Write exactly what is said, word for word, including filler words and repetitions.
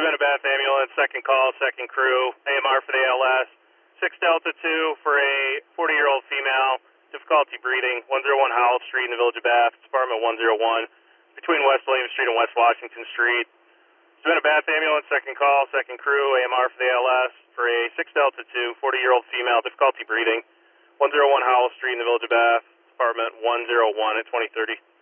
Savannah Bath Ambulance, second call, second crew, A M R for the A L S, six Delta two for a forty-year-old female, difficulty breathing, one oh one Howell Street in the Village of Bath, Department one oh one, between West William Street and West Washington Street. Savannah Bath Ambulance, second call, second crew, A M R for the A L S, for a six Delta two, forty-year-old female, difficulty breathing, one oh one Howell Street in the Village of Bath, Department one oh one at twenty thirty.